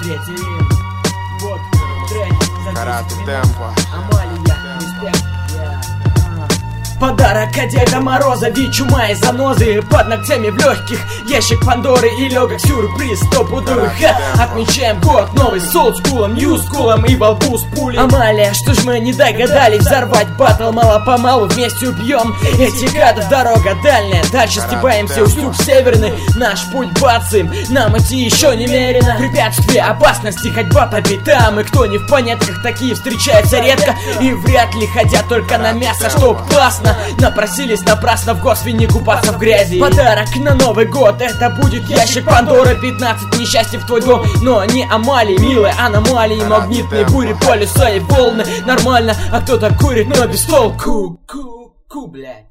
Етилин. Вот трек за 10 минут. Амалия, респект. Подарок от Деда Мороза, ведь чума и занозы под ногтями в легких. Ящик Пандоры и легок сюрприз стопудовых. Отмечаем год новый с олдскулом, ньюскулом и волку с пулей. Амалия, что ж мы не догадались взорвать батл? Мало-помалу вместе убьем этих гадов. Дорога дальняя, дальше стебаемся, уступ северный. Наш путь бацаем, нам идти еще немерено. Препятствия, опасности, ходьба по пятам. И кто не в понятках, такие встречаются редко. И вряд ли ходят только на мясо, что классно. Напросились напрасно в госвине купаться в грязи. Подарок на Новый год, это будет ящик Пандоры. 15 несчастья в твой дом, но не Амалии, милые аномалии, магнитные бури, полюса и волны. Нормально, а кто-то курит, но без толку. Ку-ку, блядь.